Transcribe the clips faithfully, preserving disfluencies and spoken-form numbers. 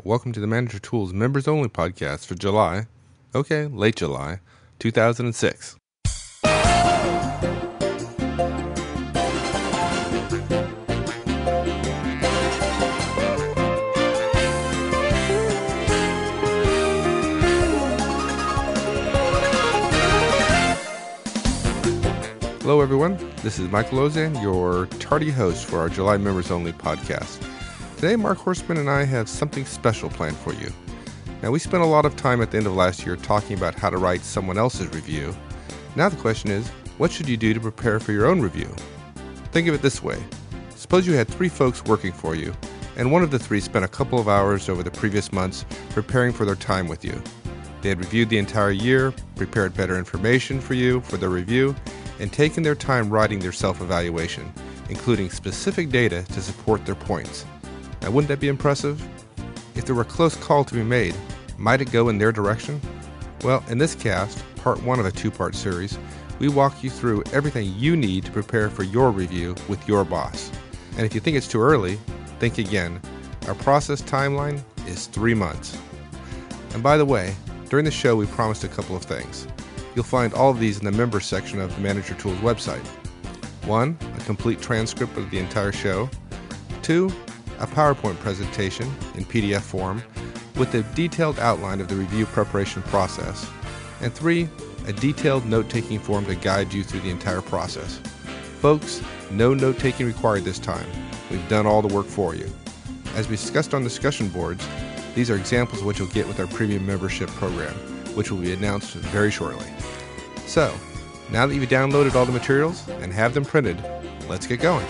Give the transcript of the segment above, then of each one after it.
Welcome to the Manager Tools Members Only podcast for July, okay, late July, two thousand six. Hello everyone, this is Michael Ozan, your tardy host for our July Members Only podcast. Today, Mark Horstman and I have something special planned for you. Now, we spent a lot of time at the end of last year talking about how to write someone else's review. Now the question is, what should you do to prepare for your own review? Think of it this way. Suppose you had three folks working for you, and one of the three spent a couple of hours over the previous months preparing for their time with you. They had reviewed the entire year, prepared better information for you for their review, and taken their time writing their self-evaluation, including specific data to support their points. Now, wouldn't that be impressive? If there were a close call to be made, might it go in their direction? Well, in this cast, part one of a two-part series, we walk you through everything you need to prepare for your review with your boss. And if you think it's too early, think again. Our process timeline is three months. And by the way, during the show, we promised a couple of things. You'll find all of these in the members section of the Manager Tools website. One, a complete transcript of the entire show. Two, a PowerPoint presentation in P D F form with a detailed outline of the review preparation process. And three, a detailed note-taking form to guide you through the entire process. Folks, no note-taking required this time. We've done all the work for you. As we discussed on discussion boards, these are examples of what you'll get with our premium membership program, which will be announced very shortly. So, now that you've downloaded all the materials and have them printed, let's get going.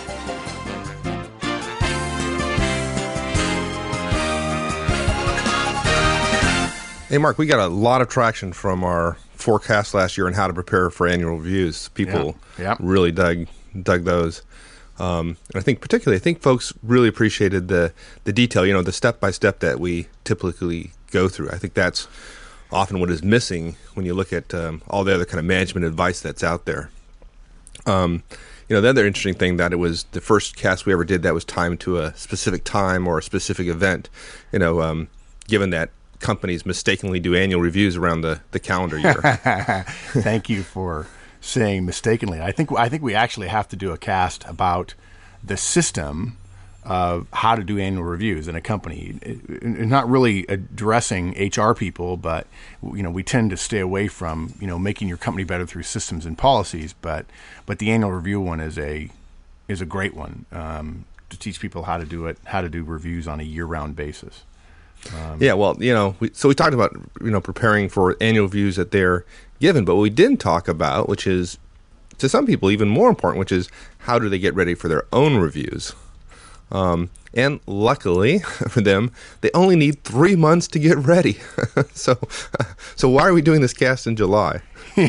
Hey, Mark, we got a lot of traction from our forecast last year on how to prepare for annual reviews. People yeah, yeah. really dug dug those. Um, and I think particularly, I think folks really appreciated the, the detail, you know, the step-by-step that we typically go through. I think that's often what is missing when you look at um, all the other kind of management advice that's out there. Um, you know, the other interesting thing that it was the first cast we ever did that was timed to a specific time or a specific event, you know, um, given that companies mistakenly do annual reviews around the, the calendar year. Thank you for saying mistakenly. I think I think we actually have to do a cast about the system of how to do annual reviews in a company. It, it, not really addressing H R people, but you know we tend to stay away from you know making your company better through systems and policies. But but the annual review one is a is a great one um, to teach people how to do it, how to do reviews on a year-round basis. Um, yeah, well, you know, we, so we talked about, you know, preparing for annual reviews that they're given, but what we didn't talk about, which is, to some people, even more important, which is how do they get ready for their own reviews? Um, and luckily for them, they only need three months to get ready. so, so why are we doing this cast in July?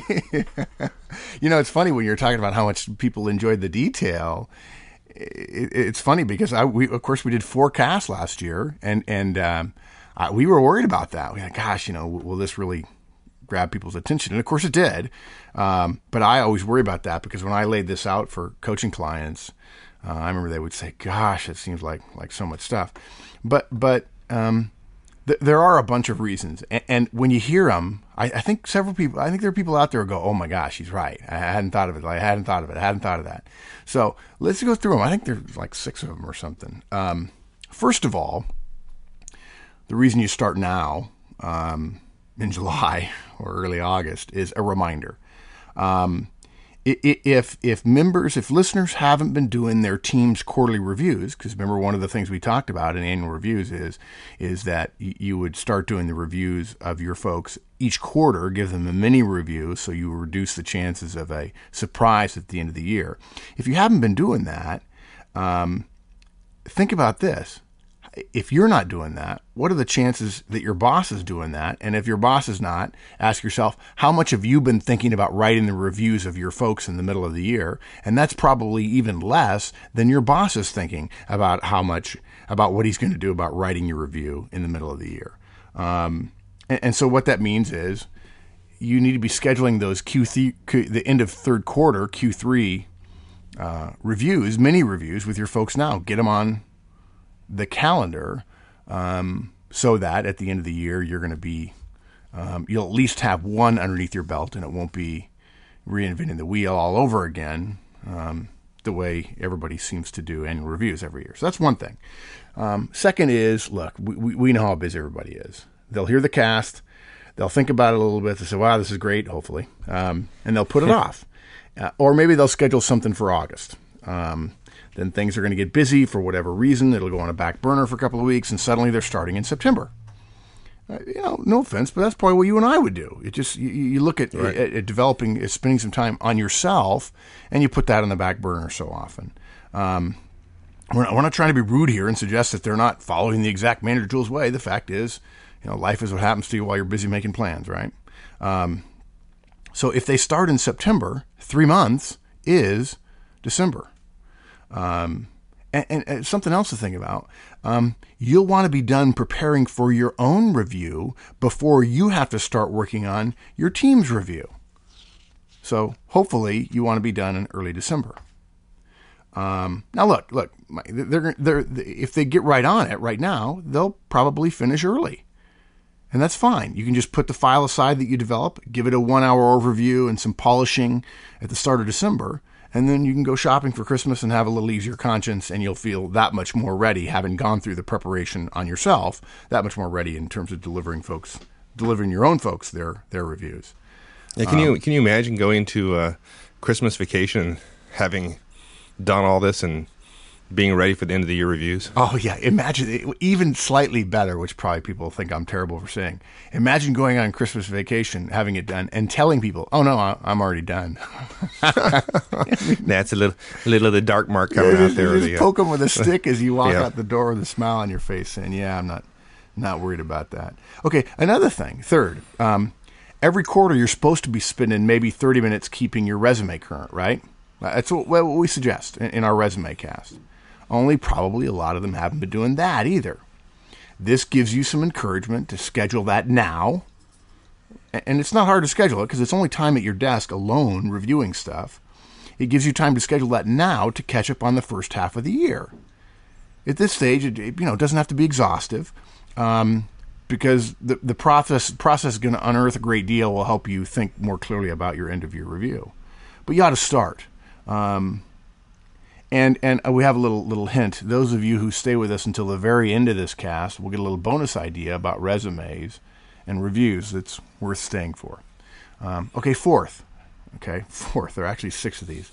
You know, it's funny when you're talking about how much people enjoyed the detail. It, it's funny because I, we, of course, we did four casts last year, and and um, uh, we were worried about that. We thought, gosh, you know, will this really grab people's attention? And of course, it did. Um, but I always worry about that because when I laid this out for coaching clients, uh, I remember they would say, "Gosh, it seems like like so much stuff." But but um, th- there are a bunch of reasons, and, and when you hear them, I, I think several people. I think there are people out there who go, "Oh my gosh, he's right. I hadn't thought of it. I hadn't thought of it. I hadn't thought of that." So let's go through them. I think there's like six of them or something. Um, first of all, the reason you start now um, in July or early August is a reminder. Um, if if members, if listeners haven't been doing their team's quarterly reviews, because remember one of the things we talked about in annual reviews is is that you would start doing the reviews of your folks each quarter, give them a mini review so you reduce the chances of a surprise at the end of the year. If you haven't been doing that, um, think about this. If you're not doing that, what are the chances that your boss is doing that? And if your boss is not, ask yourself, how much have you been thinking about writing the reviews of your folks in the middle of the year? And that's probably even less than your boss is thinking about how much, about what he's going to do about writing your review in the middle of the year. Um, and, and so what that means is you need to be scheduling those Q three, the end of third quarter, Q three uh, reviews, mini reviews with your folks now. Get them on the calendar um, so that at the end of the year, you're going to be, um, you'll at least have one underneath your belt, and it won't be reinventing the wheel all over again, um, the way everybody seems to do annual reviews every year. So that's one thing. Um, second is, look, we, we, we know how busy everybody is. They'll hear the cast, they'll think about it a little bit, they say, wow, this is great, hopefully, um, and they'll put it off. Uh, or maybe they'll schedule something for August. Um, then things are going to get busy for whatever reason. It'll go on a back burner for a couple of weeks, and suddenly they're starting in September. Uh, you know, no offense, but that's probably what you and I would do. It just you, you look at, right. at, at developing, at spending some time on yourself, and you put that on the back burner so often. Um, we're not, we're not trying to be rude here and suggest that they're not following the exact Manager Tools way. The fact is, you know, life is what happens to you while you're busy making plans, right? Um, so if they start in September, three months is December. Um, and, and, and something else to think about, um, you'll want to be done preparing for your own review before you have to start working on your team's review. So hopefully you want to be done in early December. Um, now look, look, they're, they're, if they get right on it right now, they'll probably finish early. And that's fine. You can just put the file aside that you develop, give it a one hour overview and some polishing at the start of December. And then you can go shopping for Christmas and have a little easier conscience, and you'll feel that much more ready, having gone through the preparation on yourself, that much more ready in terms of delivering folks, delivering your own folks their their reviews. Yeah, can um, you can you imagine going to a Christmas vacation, having done all this and being ready for the end of the year reviews? Oh yeah, imagine it, even slightly better, which probably people think I'm terrible for saying. Imagine going on Christmas vacation, having it done, and telling people, "Oh no, I, I'm already done." That's a little, a little of the dark mark coming yeah, out there. Just the, poke them with a stick as you walk yeah. out the door with a smile on your face, saying, "Yeah, I'm not, not worried about that." Okay, another thing. Third, um, every quarter you're supposed to be spending maybe thirty minutes keeping your resume current, right? That's what, what we suggest in, in our resume cast. Only probably a lot of them haven't been doing that either. This gives you some encouragement to schedule that now. And it's not hard to schedule it because it's only time at your desk alone reviewing stuff. It gives you time to schedule that now to catch up on the first half of the year. At this stage, it, you know, it doesn't have to be exhaustive um, because the, the process, process is going to unearth a great deal, will help you think more clearly about your end-of-year review. But you ought to start. Um And and we have a little little hint. Those of you who stay with us until the very end of this cast will get a little bonus idea about resumes and reviews that's worth staying for. Um, okay, fourth. Okay, fourth. There are actually six of these.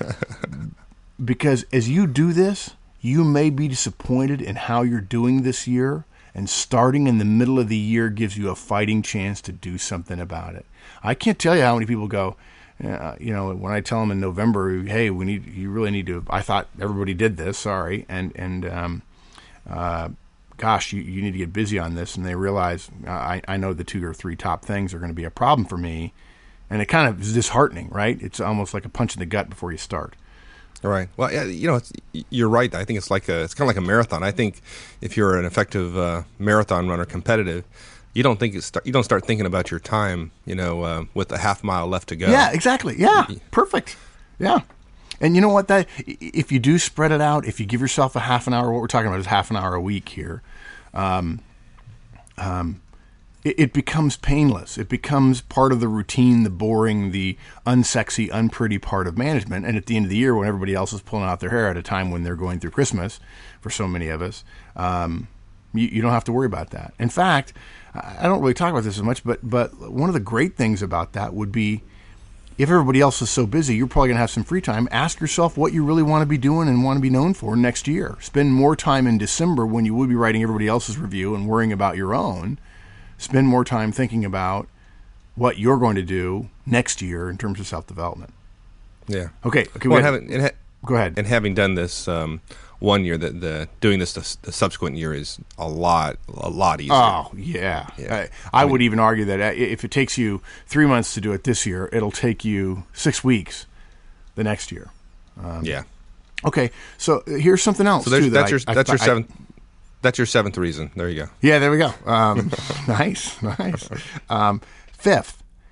Because as you do this, you may be disappointed in how you're doing this year, and starting in the middle of the year gives you a fighting chance to do something about it. I can't tell you how many people go, Uh, you know, when I tell them in November, hey, we need, you really need to, I thought everybody did this, sorry, and, and um, uh, gosh, you, you need to get busy on this, and they realize, uh, I, I know the two or three top things are going to be a problem for me, and it kind of is disheartening, right? It's almost like a punch in the gut before you start. All right. Well, yeah, you know, it's, you're right. I think it's like a, it's kind of like a marathon. I think if you're an effective uh, marathon runner, competitive, You don't think it start, you don't start thinking about your time, you know, uh, with a half mile left to go. Yeah, exactly. Yeah, perfect. Yeah, and you know what? That if you do spread it out, if you give yourself a half an hour, what we're talking about is half an hour a week here. Um, um, it, it becomes painless. It becomes part of the routine, the boring, the unsexy, unpretty part of management. And at the end of the year, when everybody else is pulling out their hair at a time when they're going through Christmas, for so many of us, um, you, you don't have to worry about that. In fact, I don't really talk about this as much, but but one of the great things about that would be if everybody else is so busy, you're probably going to have some free time. Ask yourself what you really want to be doing and want to be known for next year. Spend more time in December when you would be writing everybody else's review and worrying about your own. Spend more time thinking about what you're going to do next year in terms of self-development. Yeah. Okay. Okay. Well, having, and ha- go ahead. And having done this um, one year, the, the doing this the, the subsequent year is a lot, a lot easier. Oh yeah. yeah. I, I, I mean, would even argue that if it takes you three months to do it this year, it'll take you six weeks the next year. Um, yeah. Okay. So here's something else. So too that that's your I, that's I, your seventh. I, that's your seventh reason. There you go. Yeah. There we go. Um, nice. Nice. Um, fifth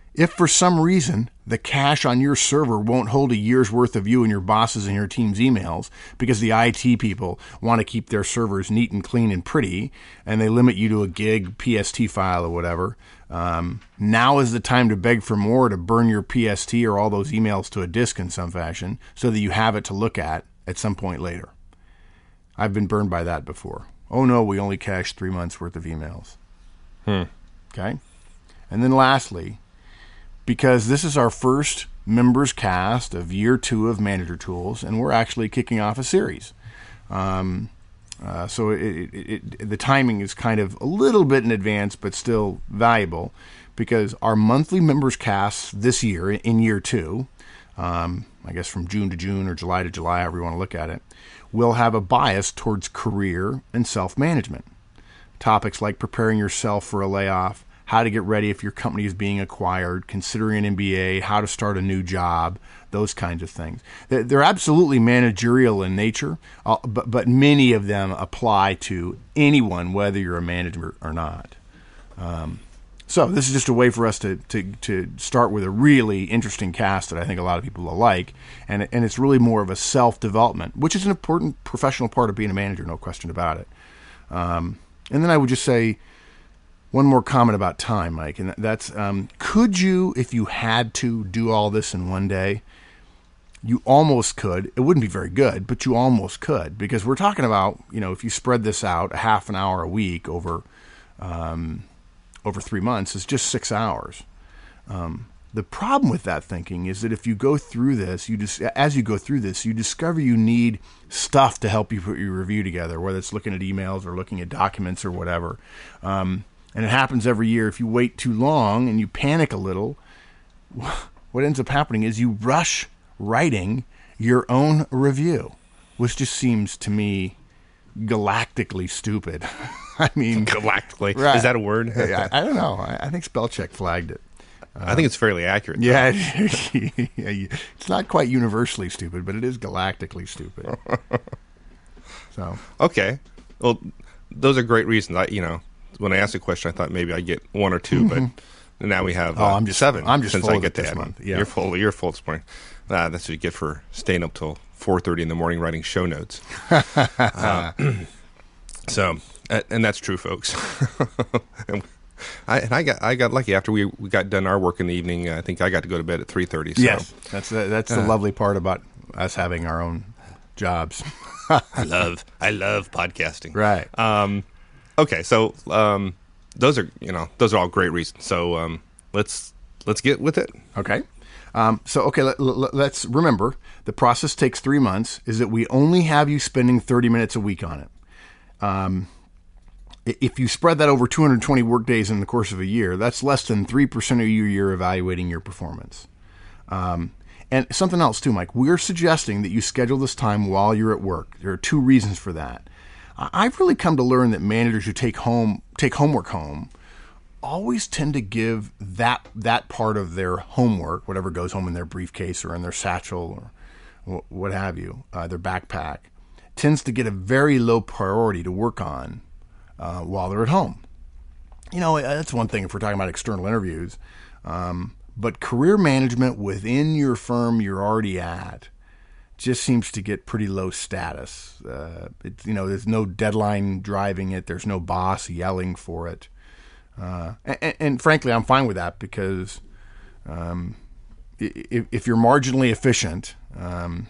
If for some reason the cache on your server won't hold a year's worth of you and your bosses and your team's emails because the I T people want to keep their servers neat and clean and pretty, and they limit you to a gig P S T file or whatever, um, now is the time to beg for more, to burn your P S T or all those emails to a disk in some fashion so that you have it to look at at some point later. I've been burned by that before. Oh no, we only cached three months worth of emails. Hmm. Okay. And then lastly, because this is our first members cast of year two of Manager Tools, and we're actually kicking off a series. Um, uh, so it, it, it, the timing is kind of a little bit in advance, but still valuable, because our monthly members casts this year, in year two, um, I guess from June to June or July to July, however you want to look at it, will have a bias towards career and self-management. Topics like preparing yourself for a layoff, how to get ready if your company is being acquired, considering an M B A, how to start a new job, those kinds of things. They're absolutely managerial in nature, but, but many of them apply to anyone, whether you're a manager or not. Um, so this is just a way for us to, to, to start with a really interesting cast that I think a lot of people will like, and, and it's really more of a self-development, which is an important professional part of being a manager, no question about it. Um, and then I would just say, one more comment about time, Mike, and that's, um, could you, if you had to, do all this in one day? You almost could. It wouldn't be very good, but you almost could, because we're talking about, you know, if you spread this out a half an hour a week over um, over three months, it's just six hours. Um, the problem with that thinking is that if you go through this, you just as you go through this, you discover you need stuff to help you put your review together, whether it's looking at emails or looking at documents or whatever. Um, And it happens every year. If you wait too long and you panic a little, what ends up happening is you rush writing your own review, which just seems to me galactically stupid. I mean, galactically. Right. Is that a word? I, I don't know. I, I think Spellcheck flagged it. I think it's fairly accurate. Yeah, it's not quite universally stupid, but it is galactically stupid. So okay, well, those are great reasons. I, you know. When I asked a question, I thought maybe I'd get one or two, but now we have uh, oh, I'm just, seven. I'm just since full I of get it this that. month. Yeah. You're full. You're full this morning. Uh, that's what you get for staying up till four thirty in the morning writing show notes. uh, so, and that's true, folks. and, I, and I got I got lucky after we, we got done our work in the evening. I think I got to go to bed at three thirty. So. Yes, that's the, that's the uh, lovely part about us having our own jobs. I love I love podcasting. Right. Um, Okay, so um, those are you know those are all great reasons. So um, let's let's get with it. Okay, um, so okay, let, let, let's remember the process takes three months. Is that we only have you spending thirty minutes a week on it. Um, if you spread that over two hundred twenty work days in the course of a year, that's less than three percent of your year evaluating your performance. Um, and something else too, Mike. We're suggesting that you schedule this time while you're at work. There are two reasons for that. I've really come to learn that managers who take home take homework home always tend to give that that part of their homework, whatever goes home in their briefcase or in their satchel or what have you, uh, their backpack, tends to get a very low priority to work on uh, while they're at home. You know, that's one thing if we're talking about external interviews, um, but career management within your firm you're already at just seems to get pretty low status. Uh, it, you know, there's no deadline driving it. There's no boss yelling for it. Uh, and, and frankly, I'm fine with that because um, if, if you're marginally efficient, um,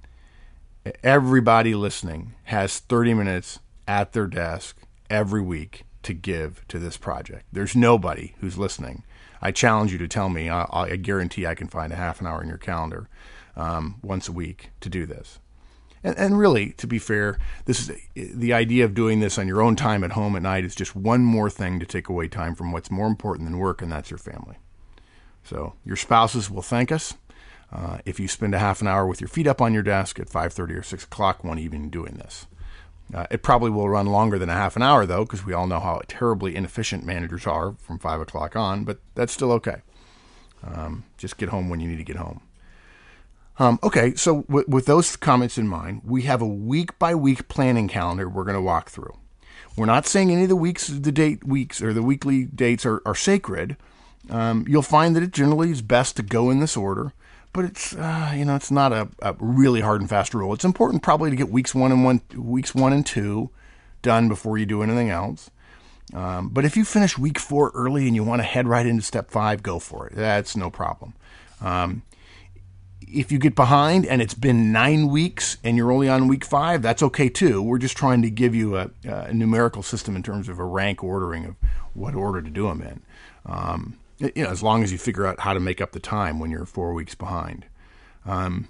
everybody listening has thirty minutes at their desk every week to give to this project. There's nobody who's listening. I challenge you to tell me. I, I guarantee I can find a half an hour in your calendar Um, once a week to do this. And, and really, to be fair, this is the idea of doing this on your own time at home at night is just one more thing to take away time from what's more important than work, and that's your family. So your spouses will thank us uh, if you spend a half an hour with your feet up on your desk at five thirty or six o'clock one evening doing this. Uh, it probably will run longer than a half an hour, though, because we all know how terribly inefficient managers are from five o'clock on, but that's still okay. Um, just get home when you need to get home. Um, okay, so w- with those comments in mind, we have a week-by-week planning calendar we're going to walk through. We're not saying any of the weeks, the date weeks, or the weekly dates are, are sacred. Um, you'll find that it generally is best to go in this order, but it's uh, you know it's not a, a really hard and fast rule. It's important probably to get weeks one and one weeks one and two done before you do anything else. Um, but if you finish week four early and you want to head right into step five, go for it. That's no problem. Um, if you get behind and it's been nine weeks and you're only on week five, that's okay too. We're just trying to give you a, a numerical system in terms of a rank ordering of what order to do them in. Um, you know, as long as you figure out how to make up the time when you're four weeks behind. Um,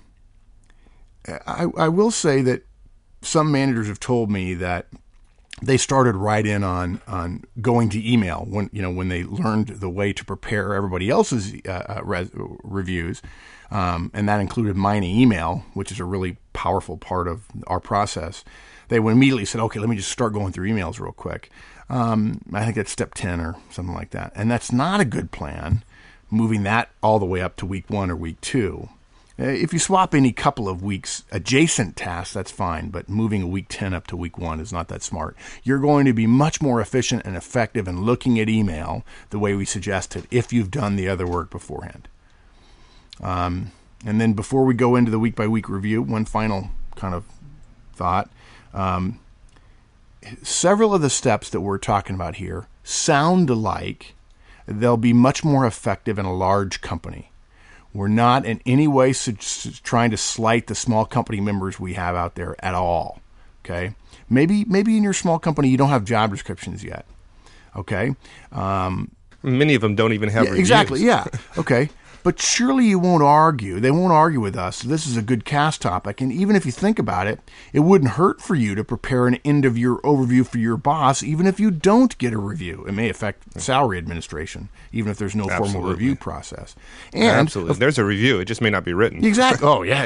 I, I will say that some managers have told me that they started right in on on going to email when you know when they learned the way to prepare everybody else's uh, res- reviews, um, and that included mine email, which is a really powerful part of our process. They immediately said, "Okay, let me just start going through emails real quick." Um, I think that's step ten or something like that, and that's not a good plan. Moving that all the way up to week one or week two. If you swap any couple of weeks adjacent tasks, that's fine, but moving a week ten up to week one is not that smart. You're going to be much more efficient and effective in looking at email the way we suggested if you've done the other work beforehand. Um, and then before we go into the week-by-week review, one final kind of thought. Um, several of the steps that we're talking about here sound alike. They'll be much more effective in a large company. We're not in any way su- su- trying to slight the small company members we have out there at all. Okay, maybe maybe in your small company you don't have job descriptions yet. Okay, um, many of them don't even have yeah, reviews. Exactly. Yeah. Okay. But surely you won't argue. They won't argue with us. This is a good cast topic. And even if you think about it, it wouldn't hurt for you to prepare an end-of-year overview for your boss, even if you don't get a review. It may affect salary administration, even if there's no Absolutely. formal review process. And Absolutely. If there's a review. It just may not be written. Exactly. Oh, yeah.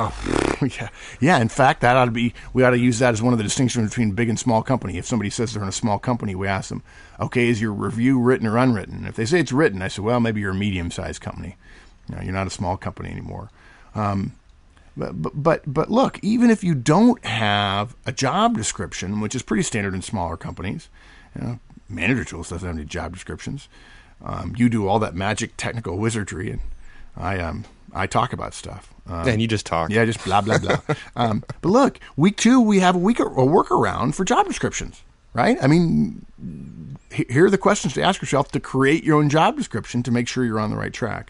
yeah. Yeah. In fact, that ought to be, we ought to use that as one of the distinctions between big and small company. If somebody says they're in a small company, we ask them, okay, is your review written or unwritten? If they say it's written, I say, well, maybe you're a medium-sized company. You know, you're not a small company anymore. Um, but, but, but, but look, even if you don't have a job description, which is pretty standard in smaller companies, you know, Manager Tools doesn't have any job descriptions. Um, you do all that magic technical wizardry, and I um I talk about stuff. Um, and you just talk. Yeah, just blah, blah, blah. um, but look, week two, we have a week a workaround for job descriptions, right? I mean, here are the questions to ask yourself to create your own job description to make sure you're on the right track.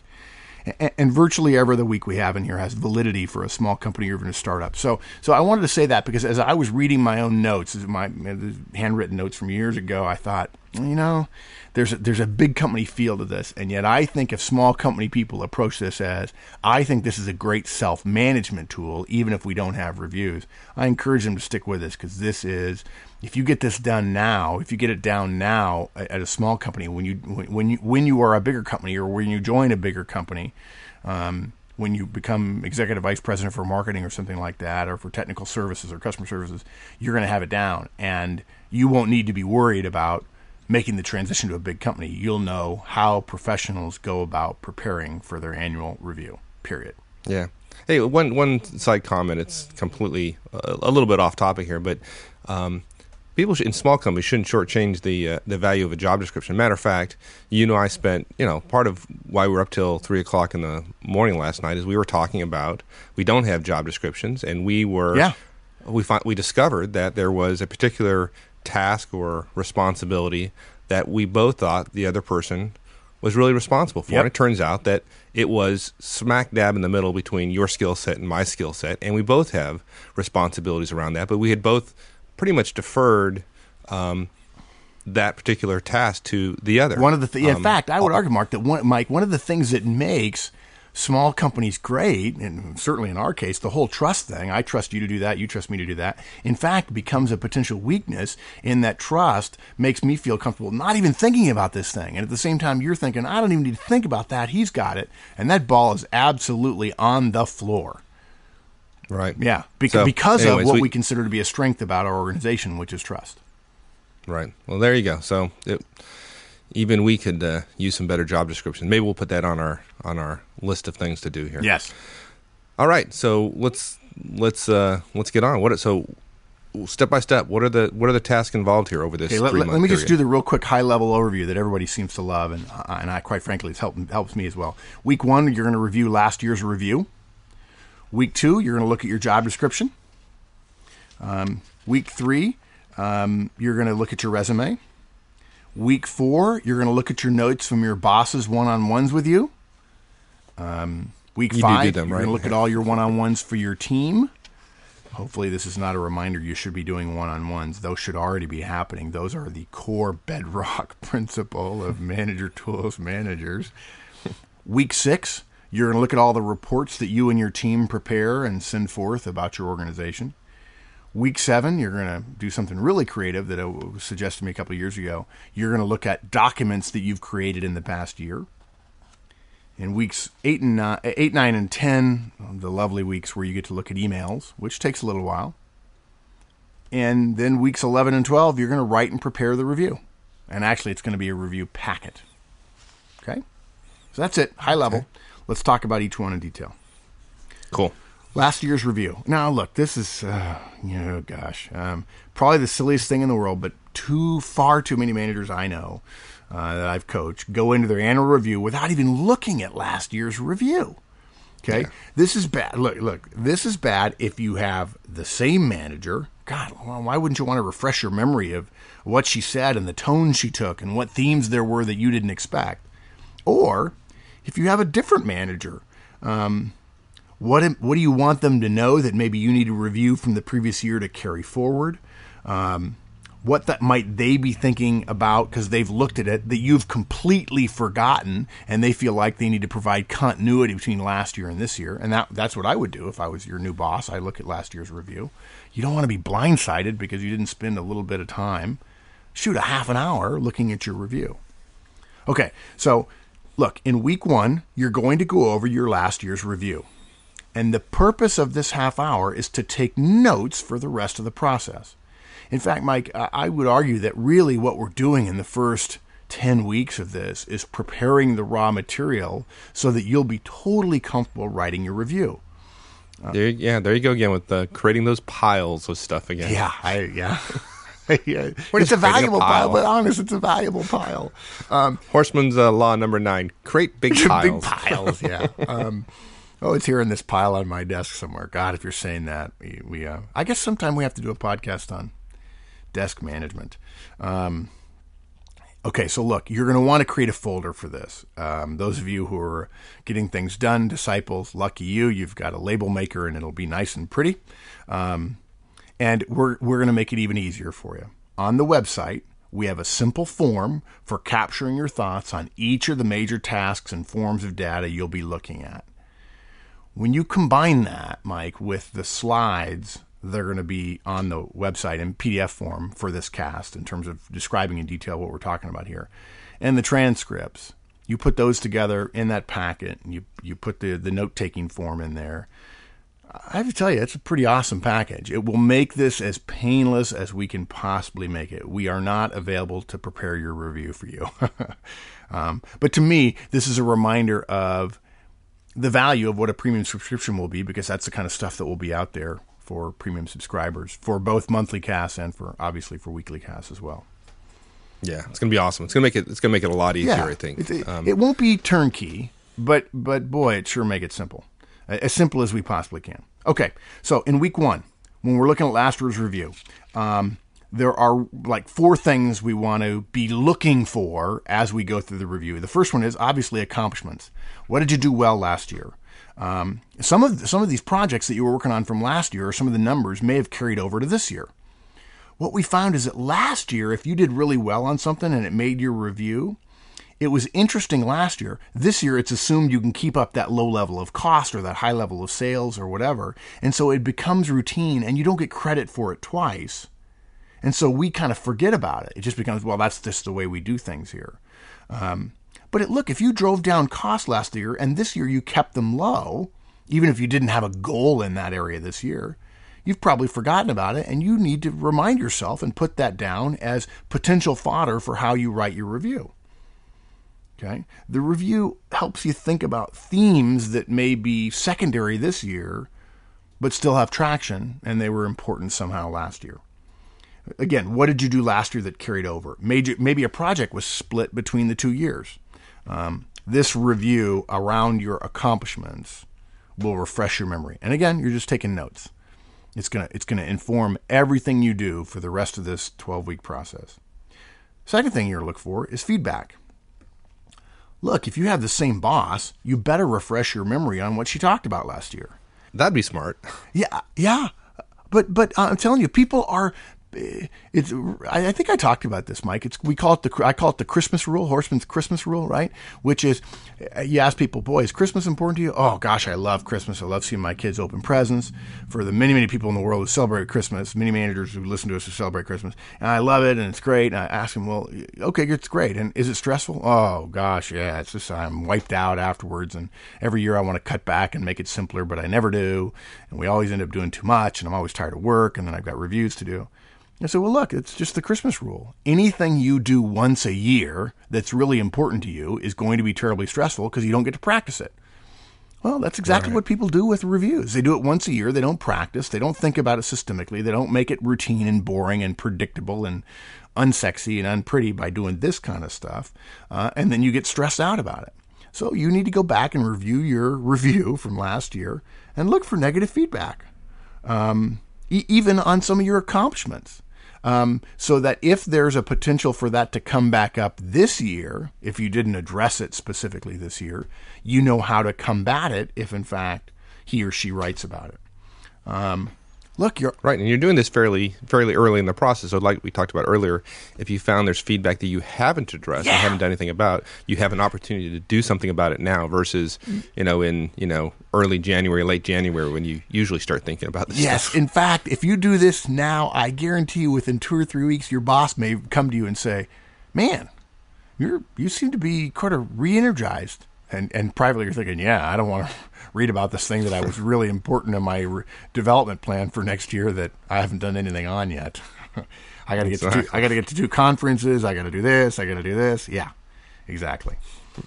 And virtually every other week we have in here has validity for a small company or even a startup. So, so I wanted to say that because as I was reading my own notes, my handwritten notes from years ago, I thought, you know, there's a, there's a big company feel to this, and yet I think if small company people approach this as, I think this is a great self-management tool, even if we don't have reviews. I encourage them to stick with this because this is. If you get this done now, if you get it down now at a small company, when you when you when you are a bigger company or when you join a bigger company, um, when you become executive vice president for marketing or something like that, or for technical services or customer services, you're going to have it down, and you won't need to be worried about making the transition to a big company. You'll know how professionals go about preparing for their annual review. Period. Yeah. Hey, one one side comment. It's completely uh, a little bit off topic here, but. Um, People should, in small companies shouldn't shortchange the uh, the value of a job description. Matter of fact, you know, I spent you know part of why we were up till three o'clock in the morning last night is we were talking about we don't have job descriptions, and we were yeah. we find, we discovered that there was a particular task or responsibility that we both thought the other person was really responsible for. Yep. And it turns out that it was smack dab in the middle between your skill set and my skill set, and we both have responsibilities around that. But we had both pretty much deferred um, that particular task to the other. One of the th- um, in fact, I would argue, Mark, that one, Mike, one of the things that makes small companies great, and certainly in our case, the whole trust thing, I trust you to do that, you trust me to do that, in fact, becomes a potential weakness in that trust makes me feel comfortable not even thinking about this thing. And at the same time, you're thinking, I don't even need to think about that. He's got it. And that ball is absolutely on the floor. Right. Yeah, because, so, because anyways, of what we, we consider to be a strength about our organization, which is trust. Right. Well, there you go. So it, even we could uh, use some better job descriptions. Maybe we'll put that on our on our list of things to do here. Yes. All right. So let's let's uh, let's get on. What so step by step, what are the what are the tasks involved here over this okay, let, three let, month let me period? just do the real quick high level overview that everybody seems to love, and uh, and I quite frankly it's helped helps me as well. Week one, you're going to review last year's review. Week two, you're going to look at your job description. Um, week three, um, you're going to look at your resume. Week four, you're going to look at your notes from your boss's one-on-ones with you. Um, week You do five, do them, you're right? going to look at all your one-on-ones for your team. Hopefully this is not a reminder you should be doing one-on-ones. Those should already be happening. Those are the core bedrock principle of manager tools managers. Week six, you're going to look at all the reports that you and your team prepare and send forth about your organization. Week seven, you're going to do something really creative that was suggested to me a couple of years ago. You're going to look at documents that you've created in the past year. In weeks eight and nine, eight, nine, and ten, the lovely weeks where you get to look at emails, which takes a little while. And then weeks eleven and twelve, you're going to write and prepare the review. And actually, it's going to be a review packet. Okay? So that's it, high level. Okay. Let's talk about each one in detail. Cool. Last year's review. Now, look, this is, uh, you know, gosh, um, probably the silliest thing in the world, but too far too many managers I know uh, that I've coached go into their annual review without even looking at last year's review. Okay, yeah. This is bad. Look, look, this is bad if you have the same manager. God, well, why wouldn't you want to refresh your memory of what she said and the tone she took and what themes there were that you didn't expect? Or if you have a different manager, um, What what do you want them to know that maybe you need to review from the previous year to carry forward? Um, what that might they be thinking about because they've looked at it that you've completely forgotten and they feel like they need to provide continuity between last year and this year. And that that's what I would do if I was your new boss. I look at last year's review. You don't want to be blindsided because you didn't spend a little bit of time. Shoot, a half an hour looking at your review. Okay, so look, in week one, you're going to go over your last year's review. And the purpose of this half hour is to take notes for the rest of the process. In fact, Mike, I would argue that really what we're doing in the first ten weeks of this is preparing the raw material so that you'll be totally comfortable writing your review. Uh, there, yeah, there you go again with uh, creating those piles of stuff again. Yeah, I, yeah. yeah. It's a valuable a pile. pile, but honest, it's a valuable pile. Um, Horstman's uh, law number nine: create big piles. Big piles, yeah. Um, Oh, it's here in this pile on my desk somewhere. God, if you're saying that, we, we uh, I guess sometime we have to do a podcast on desk management. Um, okay, so look, you're going to want to create a folder for this. Um, those of you who are getting things done, disciples, lucky you, you've got a label maker and it'll be nice and pretty. Um, and we're we're going to make it even easier for you. On the website, we have a simple form for capturing your thoughts on each of the major tasks and forms of data you'll be looking at. When you combine that, Mike, with the slides that are going to be on the website in P D F form for this cast in terms of describing in detail what we're talking about here, and the transcripts, you put those together in that packet, and you, you put the, the note-taking form in there. I have to tell you, it's a pretty awesome package. It will make this as painless as we can possibly make it. We are not available to prepare your review for you. um, but to me, this is a reminder of the value of what a premium subscription will be, because that's the kind of stuff that will be out there for premium subscribers for both monthly casts and for obviously for weekly casts as well. Yeah, it's going to be awesome. It's going to make it. It's going to make it a lot easier. Yeah, I think it, it, um, it won't be turnkey, but but boy, it sure make it simple, as simple as we possibly can. Okay, so in week one, when we're looking at last year's review, um, there are like four things we want to be looking for as we go through the review. The first one is obviously accomplishments. What did you do well last year? Um, some of some of these projects that you were working on from last year, or some of the numbers may have carried over to this year. What we found is that last year, if you did really well on something and it made your review, it was interesting last year. This year, it's assumed you can keep up that low level of cost or that high level of sales or whatever. And so it becomes routine and you don't get credit for it twice. And so we kind of forget about it. It just becomes, well, that's just the way we do things here. Um, but it, look, if you drove down costs last year and this year you kept them low, even if you didn't have a goal in that area this year, you've probably forgotten about it, and you need to remind yourself and put that down as potential fodder for how you write your review. Okay? The review helps you think about themes that may be secondary this year, but still have traction, and they were important somehow last year. again, what did you do last year that carried over? Maybe, maybe a project was split between the two years. Um, this review around your accomplishments will refresh your memory. And again, you're just taking notes. It's gonna it's gonna inform everything you do for the rest of this twelve-week process. Second thing you're gonna look for is feedback. Look, if you have the same boss, you better refresh your memory on what she talked about last year. That'd be smart. Yeah, yeah. But but uh, I'm telling you, people are. It's. I think I talked about this, Mike. It's we call it the. I call it the Christmas rule, Horstman's Christmas rule, right? Which is, you ask people, boy, is Christmas important to you? Oh gosh, I love Christmas. I love seeing my kids open presents. For the many many people in the world who celebrate Christmas, many managers who listen to us who celebrate Christmas, and I love it and it's great. And I ask them, well, okay, it's great. And is it stressful? Oh gosh, yeah. It's just I'm wiped out afterwards. And every year I want to cut back and make it simpler, but I never do. And we always end up doing too much. And I'm always tired of work. And then I've got reviews to do. I said, well, look, it's just the Christmas rule. Anything you do once a year that's really important to you is going to be terribly stressful because you don't get to practice it. Well, that's exactly right. What people do with reviews. They do it once a year. They don't practice. They don't think about it systemically. They don't make it routine and boring and predictable and unsexy and unpretty by doing this kind of stuff. Uh, and then you get stressed out about it. So you need to go back and review your review from last year and look for negative feedback, um, e- even on some of your accomplishments. Um, so that if there's a potential for that to come back up this year, if you didn't address it specifically this year, you know how to combat it if, in fact, he or she writes about it. Um, look, you're right, and you're doing this fairly fairly early in the process. So like we talked about earlier, if you found there's feedback that you haven't addressed yeah. and haven't done anything about, you have an opportunity to do something about it now versus, you know, in, you know, early January, late January when you usually start thinking about this yes, stuff. In fact, if you do this now, I guarantee you within two or three weeks, your boss may come to you and say, man, you're you seem to be kind of re-energized. And and privately you're thinking, yeah, I don't want to read about this thing that I was really important in my re- development plan for next year that I haven't done anything on yet. I got to get to two, I got to get to two conferences. I got to do this. I got to do this. Yeah, exactly.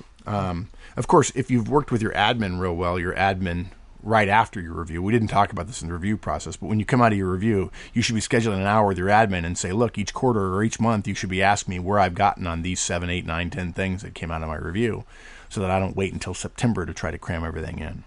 Um, of course, if you've worked with your admin real well, your admin right after your review, we didn't talk about this in the review process, but when you come out of your review, you should be scheduling an hour with your admin and say, look, each quarter or each month, you should be asking me where I've gotten on these seven, eight, nine, ten things that came out of my review, so that I don't wait until September to try to cram everything in.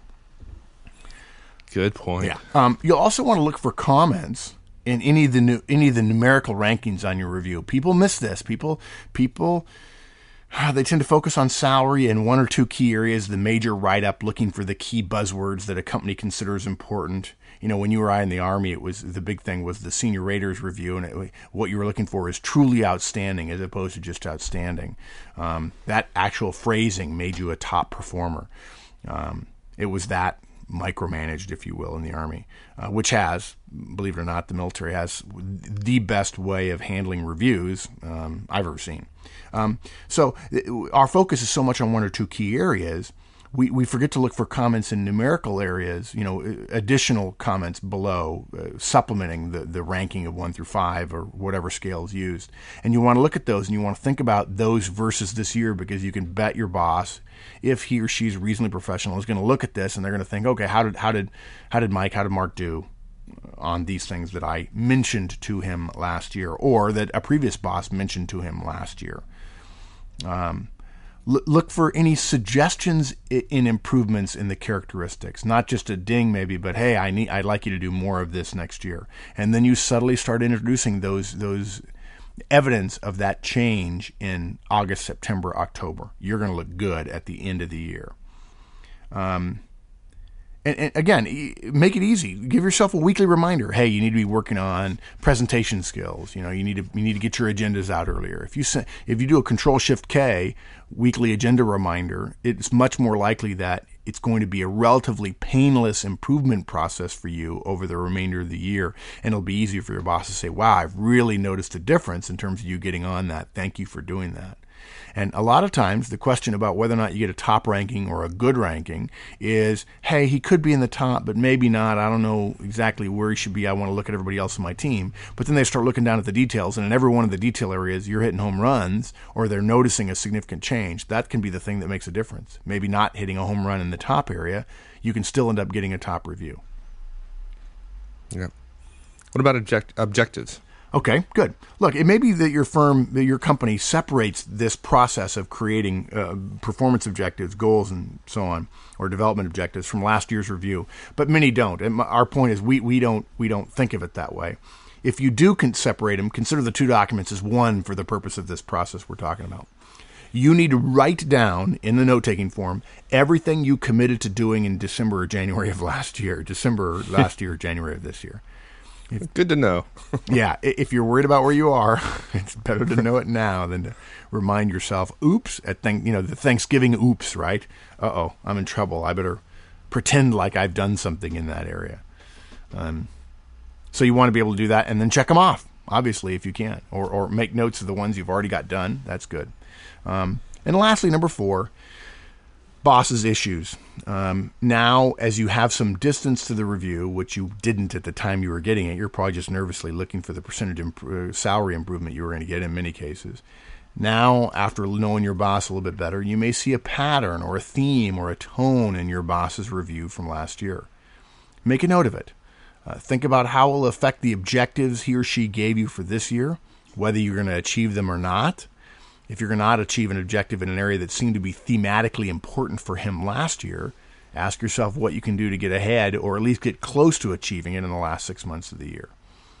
Good point. Yeah. Um, you'll also want to look for comments in any of the new, any of the numerical rankings on your review. People miss this. People, people, they tend to focus on salary and one or two key areas, the major write-up, looking for the key buzzwords that a company considers important. You know, when you or I in the Army, it was the big thing was the senior raters review, and it, what you were looking for is truly outstanding as opposed to just outstanding. Um, that actual phrasing made you a top performer. Um, it was that micromanaged, if you will, in the Army, uh, which has, believe it or not, the military has the best way of handling reviews um, I've ever seen. Um, so our focus is so much on one or two key areas. We we forget to look for comments in numerical areas, you know, additional comments below, uh, supplementing the, the ranking of one through five or whatever scale is used. And you want to look at those and you want to think about those versus this year, because you can bet your boss, if he or she's reasonably professional, is going to look at this and they're going to think, okay, how did how did how did Mike, how did Mark do on these things that I mentioned to him last year, or that a previous boss mentioned to him last year. Um, Look for any suggestions in improvements in the characteristics, not just a ding maybe, but hey, I need, I'd like you to do more of this next year. And then you subtly start introducing those those evidence of that change in August, September, October. You're going to look good at the end of the year. Um, and, and again, make it easy. Give yourself a weekly reminder. Hey, you need to be working on presentation skills. You know, you need to you need to get your agendas out earlier. If you if you do a Control Shift K weekly agenda reminder, it's much more likely that it's going to be a relatively painless improvement process for you over the remainder of the year, and it'll be easier for your boss to say, "Wow, I've really noticed a difference in terms of you getting on that. Thank you for doing that." And a lot of times the question about whether or not you get a top ranking or a good ranking is, hey, he could be in the top, but maybe not. I don't know exactly where he should be. I want to look at everybody else on my team. But then they start looking down at the details, and in every one of the detail areas, you're hitting home runs or they're noticing a significant change. That can be the thing that makes a difference. Maybe not hitting a home run in the top area. You can still end up getting a top review. Yeah. What about object- objectives? Okay, good. Look, it may be that your firm, that your company separates this process of creating uh, performance objectives, goals, and so on, or development objectives from last year's review, but many don't. And our point is we, we don't we don't think of it that way. If you do can separate them, consider the two documents as one for the purpose of this process we're talking about. You need to write down in the note-taking form everything you committed to doing in December or January of last year, December last year, January of this year. If, Good to know. Yeah, if you're worried about where you are, it's better to know it now than to remind yourself, oops, at th- you know the Thanksgiving oops, right? Uh-oh, I'm in trouble. I better pretend like I've done something in that area. Um, so you want to be able to do that and then check them off, obviously, if you can, or, or make notes of the ones you've already got done. That's good. Um, and lastly, number four, boss's issues. Um, now, as you have some distance to the review, which you didn't at the time you were getting it, you're probably just nervously looking for the percentage imp- salary improvement you were going to get in many cases. Now, after knowing your boss a little bit better, you may see a pattern or a theme or a tone in your boss's review from last year. Make a note of it. Uh, think about how it will affect the objectives he or she gave you for this year, whether you're going to achieve them or not. If you're going to not achieve an objective in an area that seemed to be thematically important for him last year, ask yourself what you can do to get ahead or at least get close to achieving it in the last six months of the year.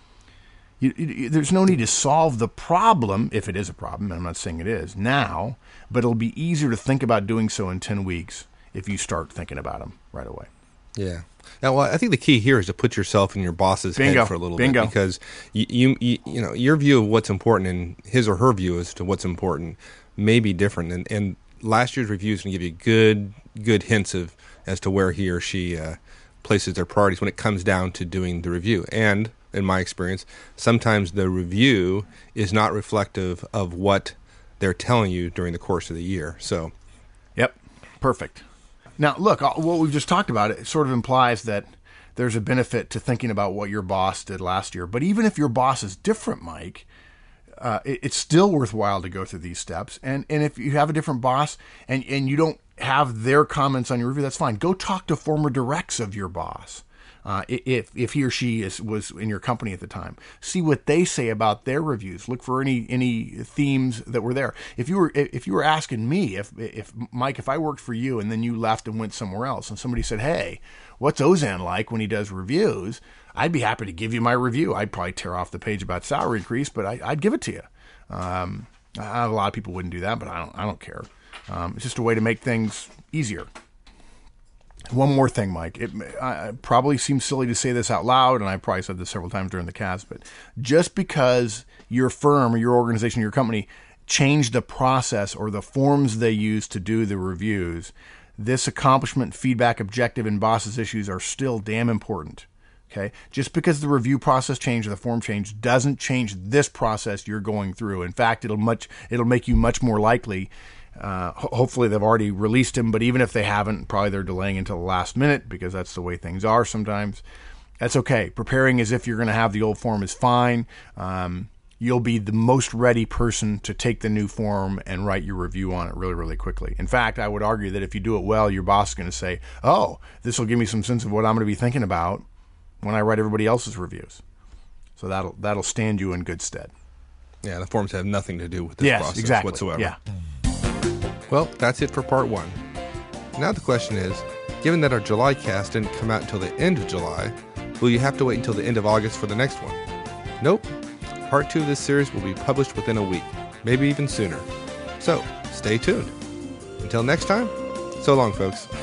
You, you, there's no need to solve the problem, if it is a problem, and I'm not saying it is, now, but it'll be easier to think about doing so in ten weeks if you start thinking about them right away. Yeah. Now, well, I think the key here is to put yourself in your boss's Bingo. head for a little Bingo. bit, because you, you, you, you know, your view of what's important and his or her view as to what's important may be different. And, and last year's review is going to give you good, good hints of as to where he or she uh, places their priorities when it comes down to doing the review. And in my experience, sometimes the review is not reflective of what they're telling you during the course of the year. So, yep, perfect. Now, look, what we've just talked about, it sort of implies that there's a benefit to thinking about what your boss did last year. But even if your boss is different, Mike, uh, it, it's still worthwhile to go through these steps. And and if you have a different boss and, and you don't have their comments on your review, that's fine. Go talk to former directs of your boss. Uh, if if he or she is, was in your company at the time, see what they say about their reviews. Look for any any themes that were there. If you were if you were asking me, if if Mike, if I worked for you and then you left and went somewhere else, and somebody said, "Hey, what's Ozan like when he does reviews?" I'd be happy to give you my review. I'd probably tear off the page about salary increase, but I, I'd give it to you. Um, a lot of people wouldn't do that, but I don't I don't care. Um, it's just a way to make things easier. One more thing, Mike. It, uh, it probably seems silly to say this out loud, and I probably said this several times during the cast, but just because your firm or your organization, your company, changed the process or the forms they use to do the reviews, this accomplishment, feedback, objective, and boss's issues are still damn important. Okay? Just because the review process changed or the form changed doesn't change this process you're going through. In fact, it'll much it'll make you much more likely. Uh, ho- hopefully they've already released him, but even if they haven't, probably they're delaying until the last minute because that's the way things are sometimes. That's okay. Preparing as if you're going to have the old form is fine. Um, you'll be the most ready person to take the new form and write your review on it really, really quickly. In fact, I would argue that if you do it well, your boss is going to say, oh, this will give me some sense of what I'm going to be thinking about when I write everybody else's reviews. So that'll that'll stand you in good stead. Yeah, the forms have nothing to do with this yes, process exactly. whatsoever. Yeah. Well, that's it for part one. Now the question is, given that our July cast didn't come out until the end of July, will you have to wait until the end of August for the next one? Nope. Part two of this series will be published within a week, maybe even sooner. So, stay tuned. Until next time, so long, folks.